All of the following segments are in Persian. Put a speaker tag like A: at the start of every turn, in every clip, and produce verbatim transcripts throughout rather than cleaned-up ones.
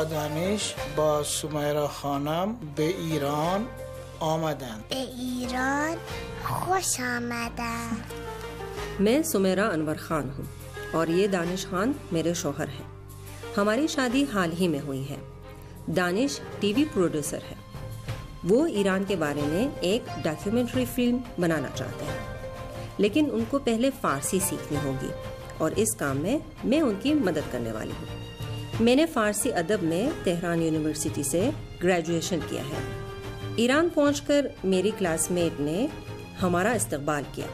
A: دانش با سمیرا خانم به ایران آمدند.
B: به ایران خوش آمدند.
C: मैं सुमेरा अनवर खान हूँ और ये दानिश खान मेरे शौहर हैं। हमारी शादी हाल ही में हुई है। दानिश टीवी प्रोड्यूसर है। वो ईरान के बारे में एक डॉक्यूमेंट्री फिल्म बनाना चाहते हैं, लेकिन उनको पहले फ़ारसी सीखनी होगी और इस काम में मैं उनकी मदद करने वाली हूँ। मैंने फ़ारसी अदब में तेहरान यूनिवर्सिटी से ग्रेजुएशन किया है। ईरान पहुंचकर मेरी क्लासमेट ने हमारा इस्तकबाल किया।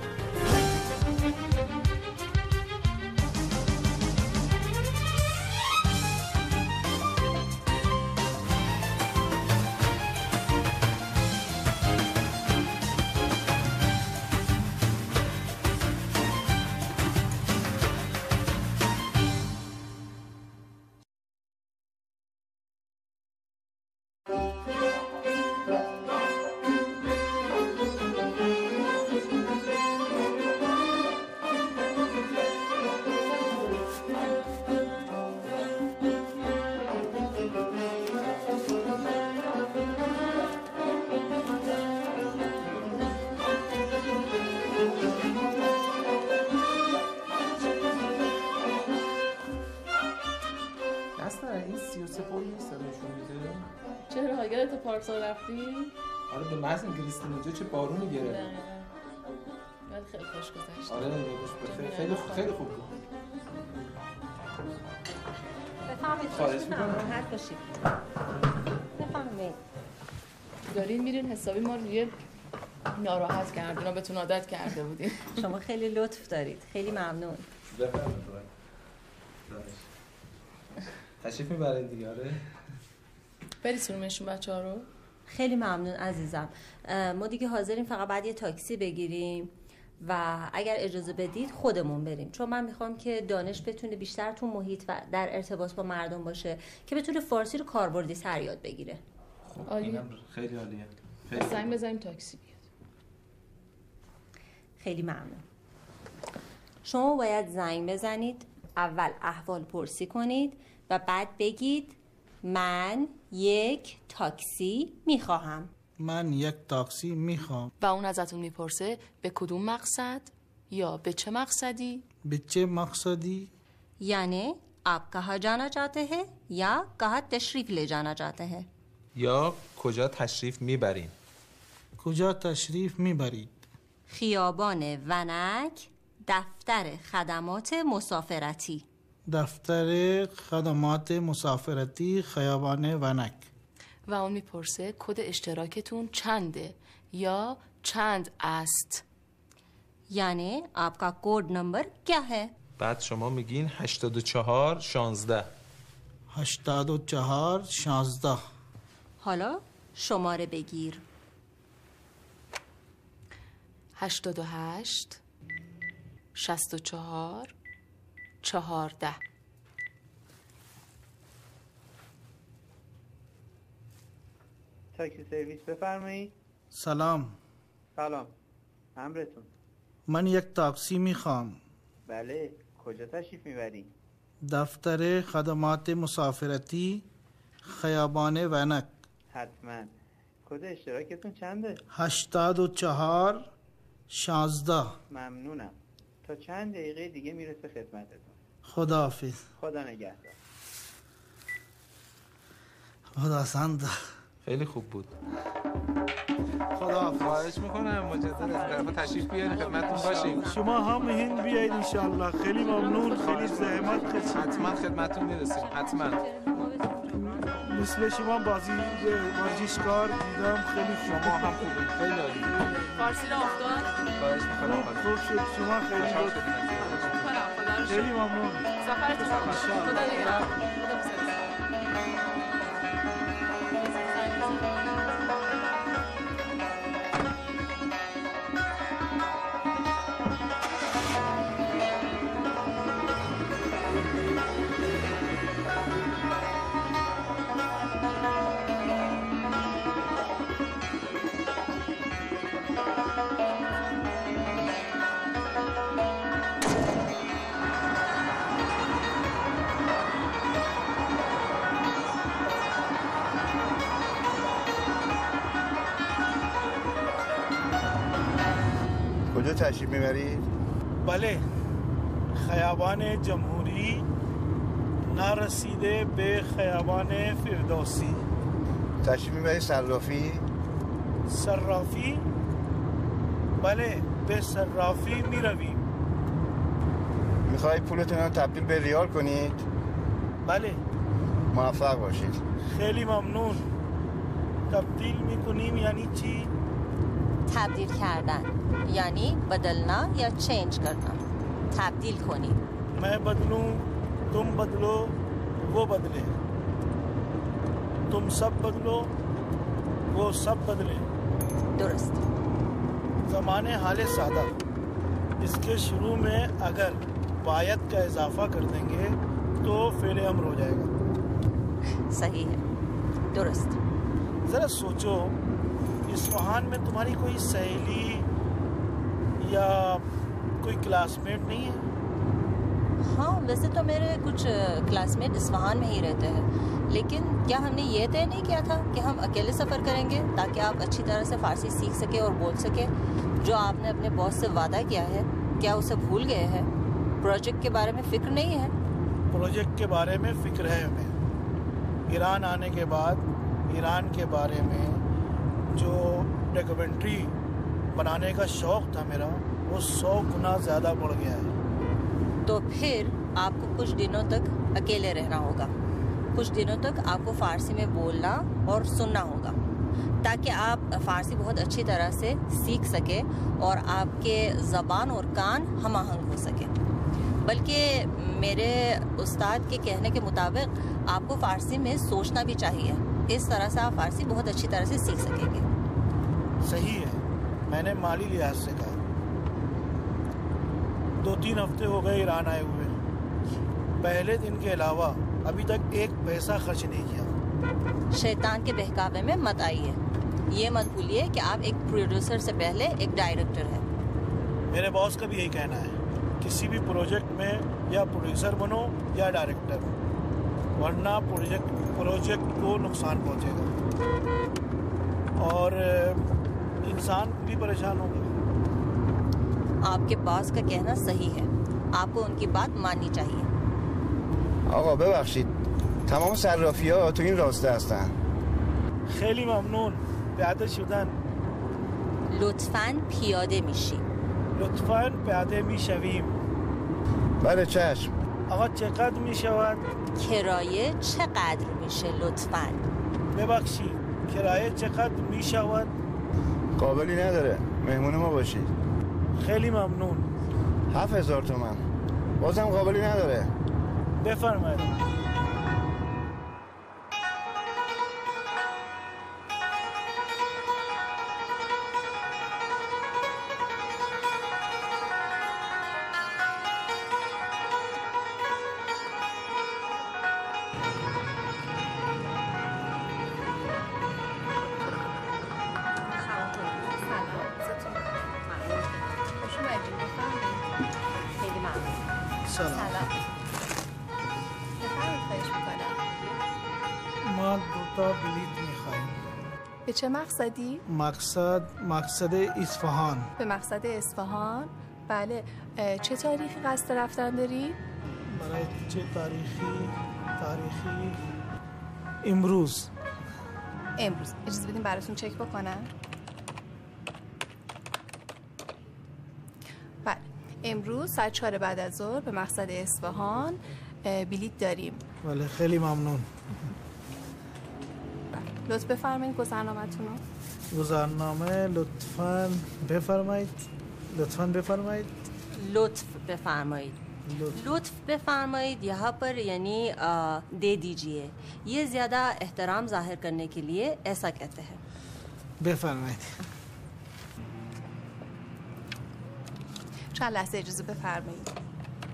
D: چرا اگر تو پارسال رفتی؟
E: آره به محض انگلیسی اونجا چه بارونی گرفت.
D: ولی خیلی خوش گذشت.
E: آره خیلی خیلی خیلی خوب بود.
C: بفهمید
E: خواهش می‌کنم
C: راحت باشید. بفهمید.
D: دارین میرین حسابی ما روی ناراحت کردین، اونا بهتون عادت کرده بودین.
C: شما خیلی لطف دارید. خیلی ممنون.
E: بفرمایید. تشریف میبرین دیگه. آره
D: بریسونمشون بچه‌ها رو.
C: خیلی ممنون عزیزم. ما دیگه حاضریم، فقط بعد یه تاکسی بگیریم و اگر اجازه بدید خودمون بریم، چون من میخوام که دانش بتونه بیشتر تو محیط و در ارتباط با مردم باشه که بتونه فارسی رو کاربردی تر یاد بگیره.
E: خب اینم خیلی عالیه. خیلی
D: زنگ بزنیم تاکسی بیاد.
C: خیلی ممنون. شما باید زنگ بزنید، اول احوال پرسی کنید و بعد بگید من یک تاکسی میخواهم.
A: من یک تاکسی میخوام.
D: و اون ازتون میپرسه به کدوم مقصد یا به چه مقصدی؟
A: به چه مقصدی؟
C: یعنی آپ کہاں جانا چاہتے ہیں یا کہاں تشریف لے جانا چاہتے ہیں.
E: یا کجا تشریف میبرین؟
A: کجا تشریف میبرید؟
C: خیابان ونک، دفتر خدمات مسافرتی.
A: دفتر خدمات مسافرتی خیابان ونک.
D: و اون میپرسه کد اشتراکتون چنده یا چند است.
C: یعنی آپ کا کوڈ نمبر کیا ہے؟
E: بعد شما میگین هشتاد و چهار شانزده.
A: هشتاد و چهار شانزده.
C: حالا شماره بگیر.
D: هشتاد و هشت شصت و چهار چهارده.
F: تاکسی سرویس بفرمایید.
A: سلام.
F: سلام. امرتون.
A: من یک تاکسی میخوام.
F: بله، کجا تشریف میبرین؟
A: دفتر خدمات مسافرتی خیابان ونک.
F: حتما. کد اشتراکتون چنده؟
A: هشتاد و چهار شانزده.
F: ممنونم. تا چند دقیقه دیگه میرسه خدمتتون.
A: خداحافظ.
F: خدا نگهدار.
A: خدا سند.
E: خیلی خوب بود.
A: خداحافظ.
E: خواهش میکنم مجدد از طرف تشریف بیارین خدمتتون باشیم.
A: شما هم هند بیایید ان شاء الله. خیلی ممنون. خیلی زحمت کشیدید.
E: حتما خدمتتون میرسیم. حتما.
A: مثل شما بازی ورزشکار دیدم. خیلی
E: شما هم خوبید. خیلی عالی.
D: فارسی رو افتاد.
E: خواهش میکنم.
A: خوب شد. شما خیلی خیلی ممنون.
D: سفرتون خوش. خدا نگهدار.
G: کجا تشریف میبرید؟
A: بله، خیابان جمهوری نرسیده به خیابان فردوسی.
G: تشریف میبرید صرافی؟
A: صرافی؟ بله، به صرافی میرویم.
G: میخواهید پولتون رو تبدیل به ریال کنید؟
A: بله.
G: موفق باشید.
A: خیلی ممنون. تبدیل میکنیم یعنی چی؟
H: تبدیل کردن یعنی بدلنا یا چینج کردن. تبدیل کنیم.
A: मैं बदलूं, तुम बदलो, वो बदले. तुम सब बदलो, वो सब बदले.
H: درست.
A: ज़माने हाल सादा. इसके शुरू में अगर बायत का इजाफा कर देंगे तो फेल अमर हो जाएगा.
H: सही है. दुरुस्त.
A: ज़रा सोचो, इस्फहान में तुम्हारी कोई सहेली या कोई क्लासमेट नहीं है?
H: हाँ, वैसे तो मेरे कुछ क्लासमेट इस्फहान में ही रहते हैं, लेकिन क्या हमने ये तय नहीं किया था कि हम अकेले सफ़र करेंगे ताकि आप अच्छी तरह से फ़ारसी सीख सके और बोल सके? जो आपने अपने बॉस से वादा किया है, क्या उसे भूल गए हैं? प्रोजेक्ट के बारे में फ़िक्र नहीं है?
A: प्रोजेक्ट के बारे में फ़िक्र है हमें। ईरान आने के बाद ईरान के बारे में जो डॉक्यूमेंट्री बनाने का शौक़ था मेरा, वो सौ गुना ज़्यादा बढ़ गया है।
H: तो फिर आपको कुछ दिनों तक अकेले रहना होगा। कुछ दिनों तक आपको फ़ारसी में बोलना और सुनना होगा ताकि आप फ़ारसी बहुत अच्छी तरह से सीख सके और आपके ज़बान और कान हमाहंग हो सके। बल्कि मेरे उस्ताद के कहने के मुताबिक आपको फ़ारसी में सोचना भी चाहिए। इस तरह से आप फ़ारसी बहुत अच्छी तरह से सीख सकेंगे।
A: सही है, मैंने माली लिहाज से कहा। दो तीन हफ्ते हो गए ईरान आए हुए, पहले दिन के अलावा अभी तक एक पैसा खर्च नहीं किया।
H: शैतान के बहकावे में मत आइए। ये मत भूलिए कि आप एक प्रोड्यूसर से पहले एक डायरेक्टर हैं।
A: मेरे बॉस का भी यही कहना है, किसी भी प्रोजेक्ट में या प्रोड्यूसर बनो या डायरेक्टर, वरना प्रोजेक्ट प्रोजेक्ट को नुकसान पहुंचेगा और इंसान भी परेशान होगा।
H: आपके बॉस का कहना सही है, आपको उनकी बात माननी चाहिए।
G: آقا ببخشید، تمام صرافی‌ها تو این راسته هستن.
A: خیلی ممنون. پیاده شدن.
H: لطفاً پیاده میشی.
A: لطفاً پیاده میشویم.
G: بله چشم.
A: آقا چقدر میشود؟
H: کرایه چقدر میشه لطفاً؟
A: ببخشید، کرایه چقدر میشود؟
G: قابلی نداره، مهمون ما باشید.
A: خیلی ممنون.
G: هفت هزار تومن. بازم قابلی نداره.
A: بفرمایید.
D: به چه مقصدی؟
A: مقصد مقصد اصفهان.
D: به مقصد اصفهان؟ بله. چه تاریخی قصد رفتن داری؟
A: برای چه تاریخی؟ تاریخی امروز.
D: امروز. اجازه بدیم براتون چک بکنم. بله. امروز ساعت چهار بعد از ظهر به مقصد اصفهان بلیط داریم.
A: بله، خیلی ممنون.
D: لطف بفرمایید گذرنامه‌تون رو.
A: گذرنامه لطفاً بفرمایید. لطفاً بفرمایید.
H: لطف بفرمایید. لطف بفرمایید यहाँ पर यानी दे दीजिए, ये ज़्यादा एहतराम ज़ाहिर करने के लिए ऐसा कहते हैं.
A: بفرمایید.
D: چند لحظه اجازه بفرمایید.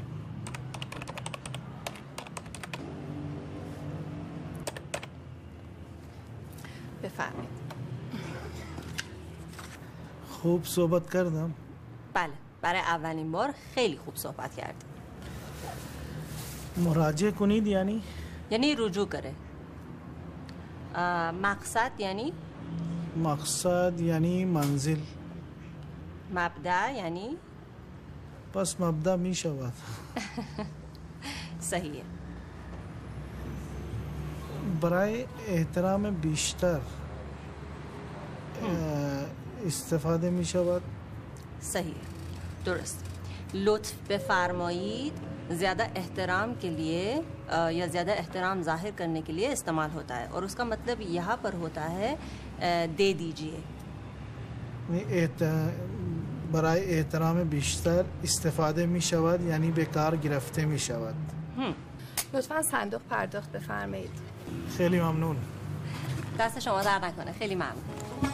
D: بفرمایید.
A: خوب صحبت کردم؟
H: بله، برای اولین بار خیلی خوب صحبت کردم.
A: مراجعه کنید یعنی؟
H: یعنی رجوع करे. مقصد یعنی؟
A: مقصد یعنی منزل.
H: مبدأ یعنی
A: پس مبدأ می شود.
H: صحیحه.
A: برای احترام بیشتر استفاده می شود.
H: صحیح درست. لطف بفرمایید ज़्यादा एहतराम के लिए या ज़्यादा एहतराम ज़ाहिर करने के लिए इस्तेमाल होता है और उसका मतलब यहाँ पर होता है दे दीजिए.
A: برای احترام بیشتر استفاده می شود یعنی به کار گرفته می شود.
I: لطفاً صندوق پرداخت بفرمایید.
A: خیلی ممنون.
H: دست شما درد نکنه. خیلی ممنون.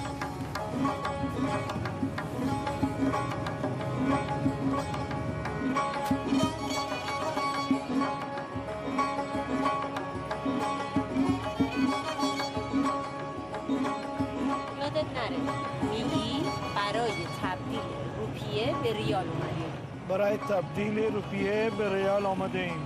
H: یادت نره میگی برای تبدیل روپیه به ریال اومدیم.
A: برای تبدیل روپیه به ریال آمده ایم.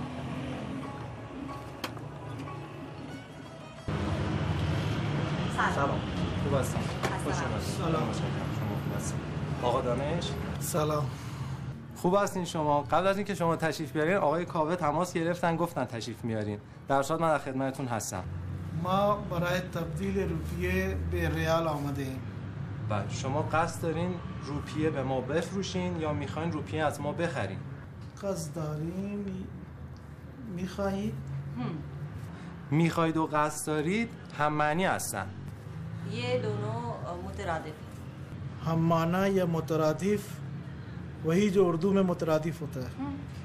J: سلام. خوب هستم. خوش اومدید. سلام. شما خوب هستید؟ آقا دانش.
A: سلام.
J: خوب هستین شما؟ قبل از اینکه شما تشریف بیارین آقای کاوه تماس گرفتن گفتن تشریف میارین. در صورت من در خدمتتون هستم.
A: ما برای تبدیل روپیه به ریال آمده ایم.
J: بله. شما قصد دارین روپیه به ما بفروشین یا میخواین روپیه از ما بخرین؟
A: قصد داریم. میخواهید؟
J: میخواید و قصد دارید هم معنی هستن.
H: یه دونو مترادف.
A: هم معنی یا مترادف وہی جو اردو میں مترادف ہوتا ہے.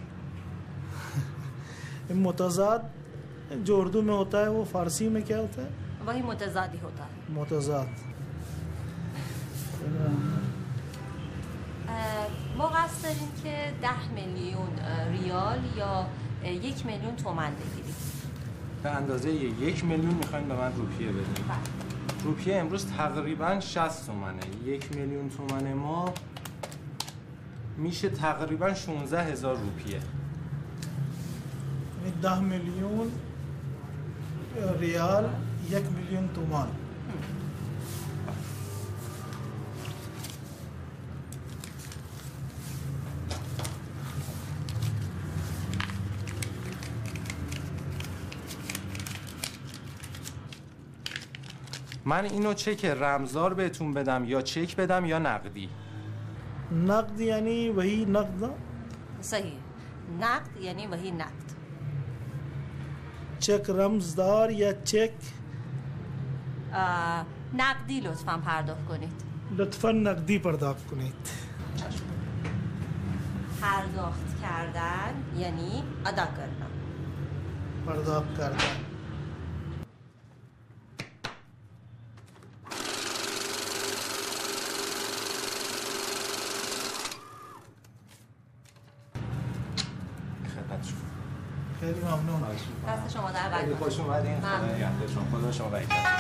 A: متضاد جو اردو میں ہوتا ہے وہ فارسی میں کیا ہوتا ہے؟
H: وہی متضادی ہوتا ہے.
A: متضاد.
H: ما قصد داریم که ده میلیون ریال یا یک میلیون تومان بگیریم.
J: به اندازه یک میلیون میخواین به من روپیه بدین. روپیه امروز تقریبا شصت تومنه. یک میلیون تومن ما میشه تقریبا شانزده هزار روپیه.
A: ده میلیون ریال یک میلیون تومان.
J: من اینو چک رمزدار بهتون بدم یا چک بدم یا نقدی؟
A: نقد یعنی وہی نقد.
H: صحیح. نقد یعنی وہی نقد.
A: چک رمزدار یا چک؟
H: نقدی لطفاً پرداخت کنید.
A: لطفاً نقدی پرداخت کنید.
H: پرداخت کردن یعنی ادا کردن.
A: پرداخت کردن.
J: خیلی ممنون.
H: دست شما در نکنه.
J: خوش اومدین. خدا نگهدارتون. خدا شما برکت.